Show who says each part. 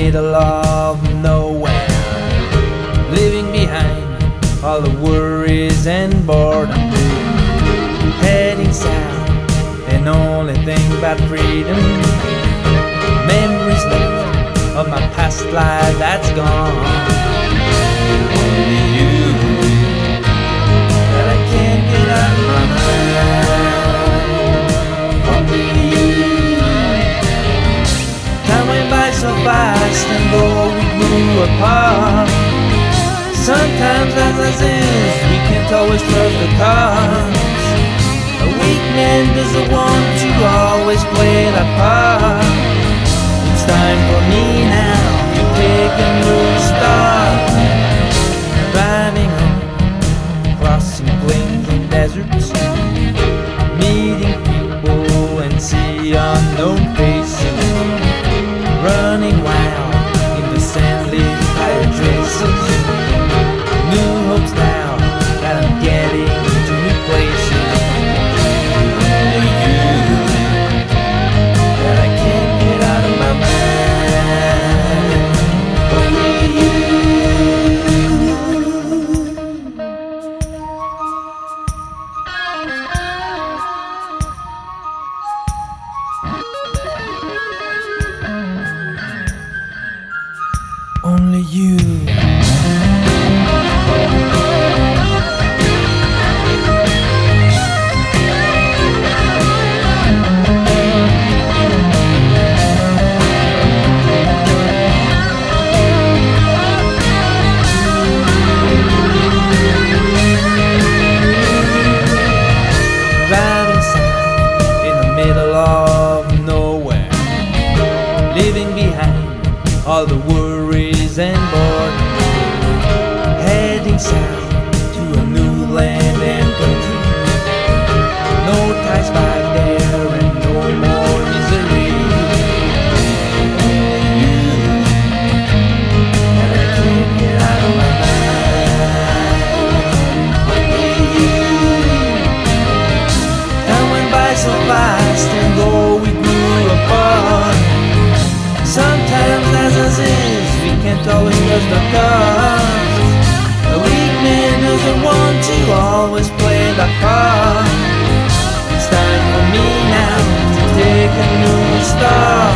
Speaker 1: middle of nowhere, leaving behind all the worries and boredom, heading south and only think about freedom. Memories left of my past life that's gone. Only you that I can't get out of my mind. Only you. Time went by so fast and though we grew apart, sometimes as is we can't always trust the cards. A weak man doesn't want to always play that part. It's time for me now to take a new start. Driving on, crossing plains and deserts, meeting people and see unknown faces, running wild in the sandy tire traces. New hopes now that I'm getting to new places. Only you that I can't get out of my mind. Only you. Only you. Driving south in the middle of nowhere, leaving behind all the worries and boredom, heading south to a new land and country. No ties back there and no more misery. Only you that I can't get out of my mind. Only you. Time went by so fast and though we grew apart, sometimes as is we can't always trust the cards. A weak man doesn't want to always play that part. It's time for me now to take a new start.